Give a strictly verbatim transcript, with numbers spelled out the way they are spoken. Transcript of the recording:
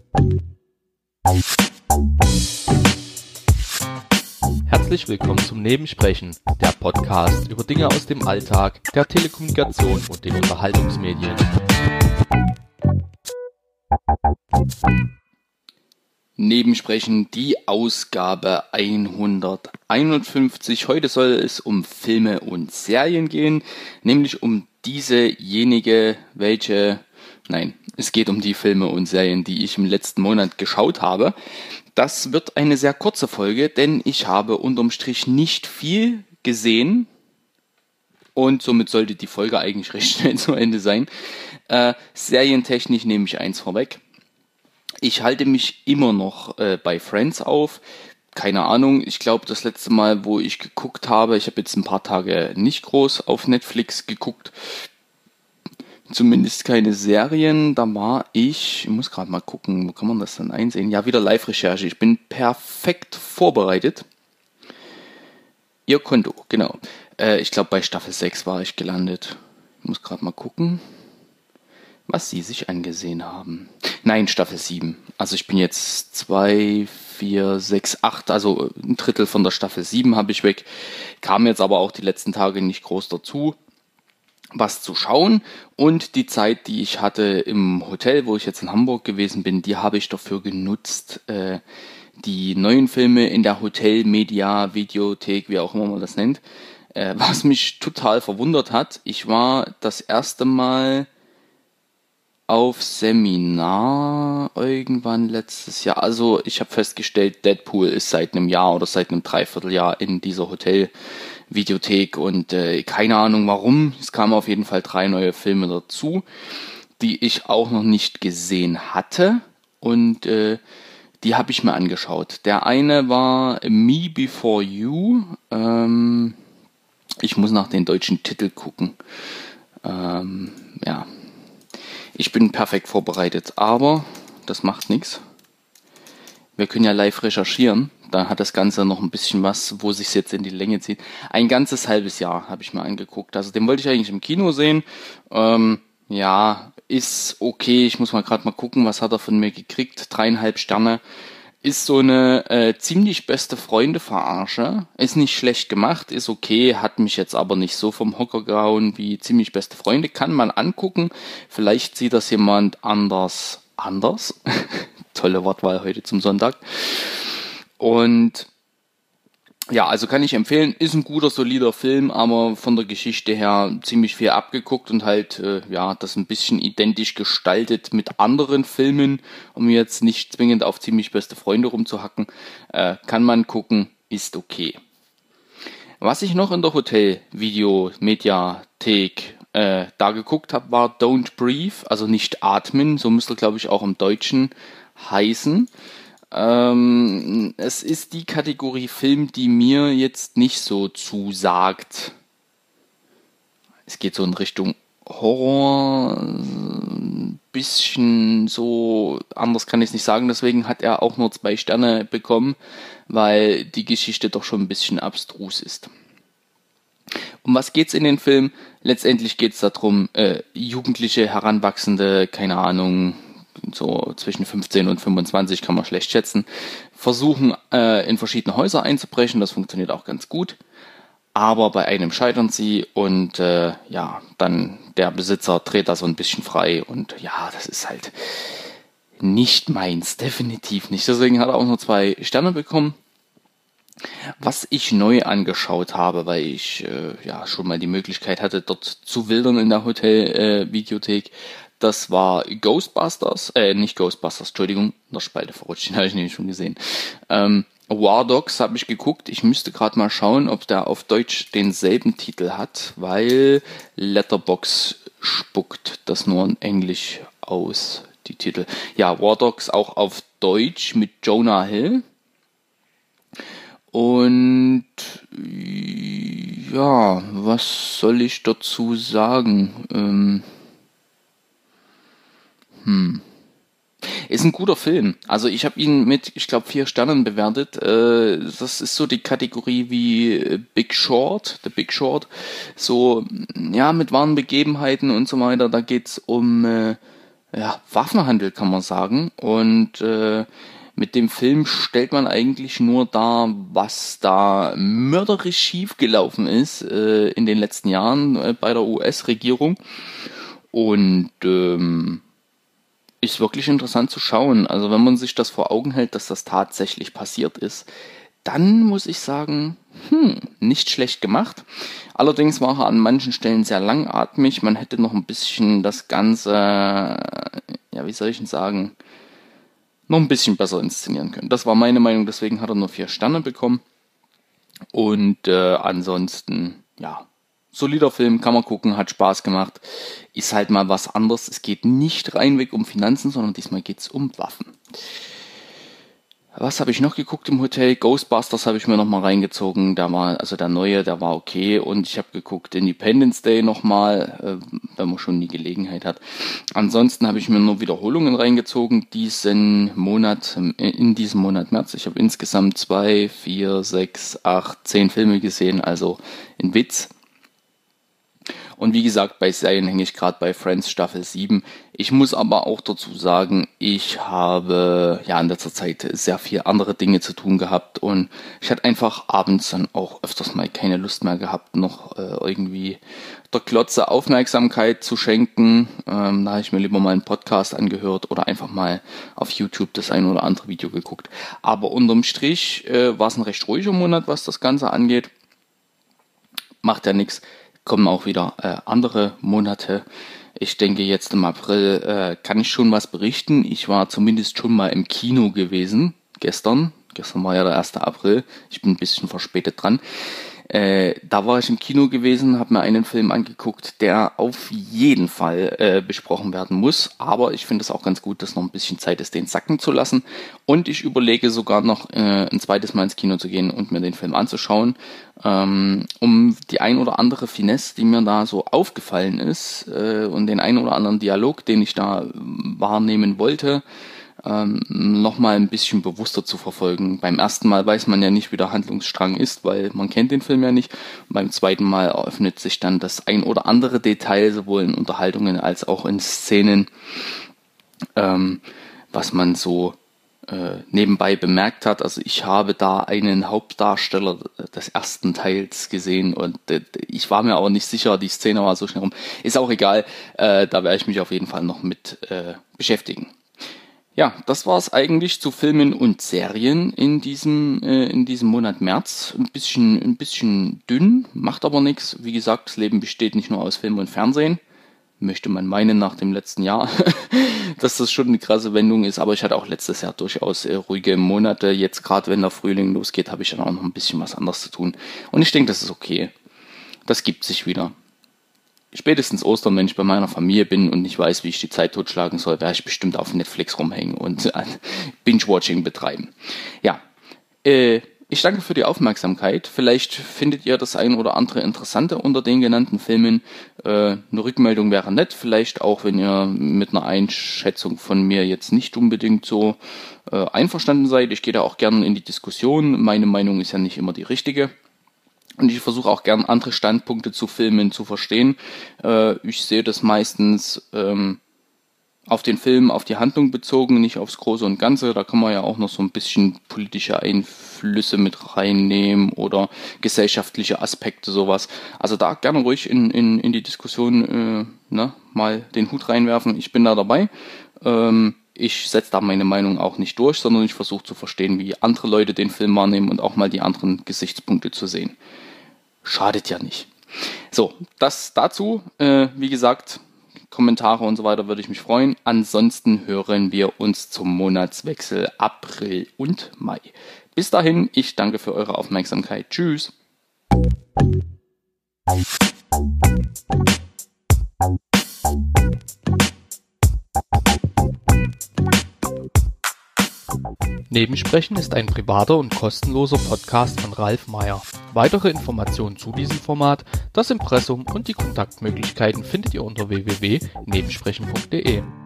Herzlich willkommen zum Nebensprechen, der Podcast über Dinge aus dem Alltag, der Telekommunikation und den Unterhaltungsmedien. Nebensprechen, die Ausgabe hunderteinundfünfzig. Heute soll es um Filme und Serien gehen, nämlich um diesejenige, welche, nein, es geht um die Filme und Serien, die ich im letzten Monat geschaut habe. Das wird eine sehr kurze Folge, denn ich habe unterm Strich nicht viel gesehen und somit sollte die Folge eigentlich recht schnell zu Ende sein. Äh, serientechnisch nehme ich eins vorweg. Ich halte mich immer noch äh, bei Friends auf. Keine Ahnung, ich glaube das letzte Mal, wo ich geguckt habe, ich habe jetzt ein paar Tage nicht groß auf Netflix geguckt, zumindest keine Serien, da war ich, ich muss gerade mal gucken, wo kann man das dann einsehen? Ja, wieder Live-Recherche, ich bin perfekt vorbereitet. Ihr Konto, genau. Äh, ich glaube bei Staffel sechs war ich gelandet. Ich muss gerade mal gucken, was Sie sich angesehen haben. Nein, Staffel sieben. Also ich bin jetzt zwei, vier, sechs, acht, also ein Drittel von der Staffel sieben habe ich weg. Kam jetzt aber auch die letzten Tage nicht groß dazu, was zu schauen. Und die Zeit, die ich hatte im Hotel, wo ich jetzt in Hamburg gewesen bin, die habe ich dafür genutzt, äh, die neuen Filme in der Hotelmedia, Videothek, wie auch immer man das nennt, äh, was mich total verwundert hat. Ich war das erste Mal auf Seminar irgendwann letztes Jahr. Also ich habe festgestellt, Deadpool ist seit einem Jahr oder seit einem Dreivierteljahr in dieser Hotel-Videothek und äh, keine Ahnung warum. Es kamen auf jeden Fall drei neue Filme dazu, die ich auch noch nicht gesehen hatte und äh, die habe ich mir angeschaut. Der eine war Me Before You. Ähm, ich muss nach den deutschen Titel gucken. Ähm, ja. Ich bin perfekt vorbereitet, aber das macht nichts. Wir können ja live recherchieren, dann hat das Ganze noch ein bisschen was, wo sich jetzt in die Länge zieht. Ein ganzes halbes Jahr habe ich mir angeguckt, also den wollte ich eigentlich im Kino sehen. Ähm, ja, ist okay, ich muss mal gerade mal gucken, was hat er von mir gekriegt, dreieinhalb Sterne. Ist so eine äh, ziemlich beste Freunde-Verarsche. Ist nicht schlecht gemacht, ist okay, hat mich jetzt aber nicht so vom Hocker gehauen wie ziemlich beste Freunde. Kann man angucken. Vielleicht sieht das jemand anders anders. Tolle Wortwahl heute zum Sonntag. Und ja, also kann ich empfehlen, ist ein guter, solider Film, aber von der Geschichte her ziemlich viel abgeguckt und halt, äh, ja, das ein bisschen identisch gestaltet mit anderen Filmen, um jetzt nicht zwingend auf ziemlich beste Freunde rumzuhacken, äh, kann man gucken, ist okay. Was ich noch in der Hotel-Video-Mediathek äh, da geguckt habe, war Don't Breathe, also nicht atmen, so müsste glaube ich auch im Deutschen heißen. Ähm, es ist die Kategorie Film, die mir jetzt nicht so zusagt. Es geht so in Richtung Horror, ein bisschen so, anders kann ich es nicht sagen, deswegen hat er auch nur zwei Sterne bekommen, weil die Geschichte doch schon ein bisschen abstrus ist. Um was geht's in den Film? Letztendlich geht's darum, äh, Jugendliche, Heranwachsende, keine Ahnung, so zwischen fünfzehn und fünfundzwanzig kann man schlecht schätzen, versuchen äh, in verschiedene Häuser einzubrechen, das funktioniert auch ganz gut, aber bei einem scheitern sie und äh, ja, dann der Besitzer dreht da so ein bisschen frei und ja, das ist halt nicht meins, definitiv nicht, deswegen hat er auch nur zwei Sterne bekommen. Was ich neu angeschaut habe, weil ich äh, ja schon mal die Möglichkeit hatte, dort zu wildern in der Hotel-Videothek, äh, das war Ghostbusters, äh, nicht Ghostbusters, Entschuldigung, in der Spalte verrutscht, den habe ich nämlich schon gesehen. Ähm, War Dogs habe ich geguckt, ich müsste gerade mal schauen, ob der auf Deutsch denselben Titel hat, weil Letterboxd spuckt das nur in Englisch aus, die Titel. Ja, War Dogs auch auf Deutsch mit Jonah Hill. Und ja, was soll ich dazu sagen? Ähm, hm. Ist ein guter Film. Also ich habe ihn mit, ich glaube, vier Sternen bewertet. Äh, das ist so die Kategorie wie Big Short, The Big Short. So, ja, mit wahren Begebenheiten und so weiter. Da geht's um äh, ja, Waffenhandel, kann man sagen. Und äh, mit dem Film stellt man eigentlich nur dar, was da mörderisch schiefgelaufen ist äh, in den letzten Jahren äh, bei der U S-Regierung. Und ähm, ist wirklich interessant zu schauen. Also wenn man sich das vor Augen hält, dass das tatsächlich passiert ist, dann muss ich sagen, hm, nicht schlecht gemacht. Allerdings war er an manchen Stellen sehr langatmig. Man hätte noch ein bisschen das Ganze, ja, wie soll ich denn sagen, noch ein bisschen besser inszenieren können. Das war meine Meinung, deswegen hat er nur vier Sterne bekommen. Und äh, ansonsten, ja, solider Film, kann man gucken, hat Spaß gemacht. Ist halt mal was anderes. Es geht nicht reinweg um Finanzen, sondern diesmal geht es um Waffen. Was habe ich noch geguckt im Hotel? Ghostbusters habe ich mir nochmal reingezogen. Der war, also der neue, der war okay. Und ich habe geguckt Independence Day nochmal, äh, wenn man schon die Gelegenheit hat. Ansonsten habe ich mir nur Wiederholungen reingezogen diesen Monat, in diesem Monat März. Ich habe insgesamt zwei, vier, sechs, acht, zehn Filme gesehen, also ein Witz. Und wie gesagt, bei Serien hänge ich gerade bei Friends Staffel sieben. Ich muss aber auch dazu sagen, ich habe ja in letzter Zeit sehr viel andere Dinge zu tun gehabt und ich hatte einfach abends dann auch öfters mal keine Lust mehr gehabt, noch äh, irgendwie der Glotze Aufmerksamkeit zu schenken. Ähm, da habe ich mir lieber mal einen Podcast angehört oder einfach mal auf YouTube das ein oder andere Video geguckt. Aber unterm Strich äh, war es ein recht ruhiger Monat, was das Ganze angeht. Macht ja nichts. Kommen auch wieder äh, andere Monate. Ich denke, jetzt im April äh, kann ich schon was berichten. Ich war zumindest schon mal im Kino gewesen, gestern. Gestern war ja der erste April. Ich bin ein bisschen verspätet dran. Äh, da war ich im Kino gewesen, habe mir einen Film angeguckt, der auf jeden Fall äh, besprochen werden muss. Aber ich finde es auch ganz gut, dass noch ein bisschen Zeit ist, den sacken zu lassen. Und ich überlege sogar noch äh, ein zweites Mal ins Kino zu gehen und mir den Film anzuschauen, ähm, um die ein oder andere Finesse, die mir da so aufgefallen ist äh, und den ein oder anderen Dialog, den ich da wahrnehmen wollte, Ähm, nochmal ein bisschen bewusster zu verfolgen. Beim ersten Mal weiß man ja nicht, wie der Handlungsstrang ist, weil man kennt den Film ja nicht. Und beim zweiten Mal eröffnet sich dann das ein oder andere Detail, sowohl in Unterhaltungen als auch in Szenen, ähm, was man so äh, nebenbei bemerkt hat. Also ich habe da einen Hauptdarsteller des ersten Teils gesehen und äh, ich war mir aber nicht sicher, die Szene war so schnell rum. Ist auch egal, äh, da werde ich mich auf jeden Fall noch mit äh, beschäftigen. Ja, das war es eigentlich zu Filmen und Serien in diesem äh, in diesem Monat März. Ein bisschen ein bisschen dünn, macht aber nichts. Wie gesagt, das Leben besteht nicht nur aus Film und Fernsehen. Möchte man meinen nach dem letzten Jahr, dass das schon eine krasse Wendung ist. Aber ich hatte auch letztes Jahr durchaus äh, ruhige Monate. Jetzt gerade, wenn der Frühling losgeht, habe ich dann auch noch ein bisschen was anderes zu tun. Und ich denke, das ist okay. Das gibt sich wieder. Spätestens Ostern, wenn ich bei meiner Familie bin und nicht weiß, wie ich die Zeit totschlagen soll, werde ich bestimmt auf Netflix rumhängen und äh, Binge-Watching betreiben. Ja, äh, ich danke für die Aufmerksamkeit. Vielleicht findet ihr das ein oder andere Interessante unter den genannten Filmen. Äh, eine Rückmeldung wäre nett, vielleicht auch, wenn ihr mit einer Einschätzung von mir jetzt nicht unbedingt so äh, einverstanden seid. Ich gehe da auch gerne in die Diskussion. Meine Meinung ist ja nicht immer die richtige. Und ich versuche auch gern andere Standpunkte zu Filmen zu verstehen. Äh, ich sehe das meistens ähm, auf den Film, auf die Handlung bezogen, nicht aufs Große und Ganze. Da kann man ja auch noch so ein bisschen politische Einflüsse mit reinnehmen oder gesellschaftliche Aspekte, sowas. Also da gerne ruhig in, in, in die Diskussion äh, ne, mal den Hut reinwerfen. Ich bin da dabei. Ähm, ich setze da meine Meinung auch nicht durch, sondern ich versuche zu verstehen, wie andere Leute den Film wahrnehmen und auch mal die anderen Gesichtspunkte zu sehen. Schadet ja nicht. So, das dazu. Äh, wie gesagt, Kommentare und so weiter würde ich mich freuen. Ansonsten hören wir uns zum Monatswechsel April und Mai. Bis dahin, ich danke für eure Aufmerksamkeit. Tschüss. Nebensprechen ist ein privater und kostenloser Podcast von Ralf Meyer. Weitere Informationen zu diesem Format, das Impressum und die Kontaktmöglichkeiten findet ihr unter w w w punkt nebensprechen punkt de.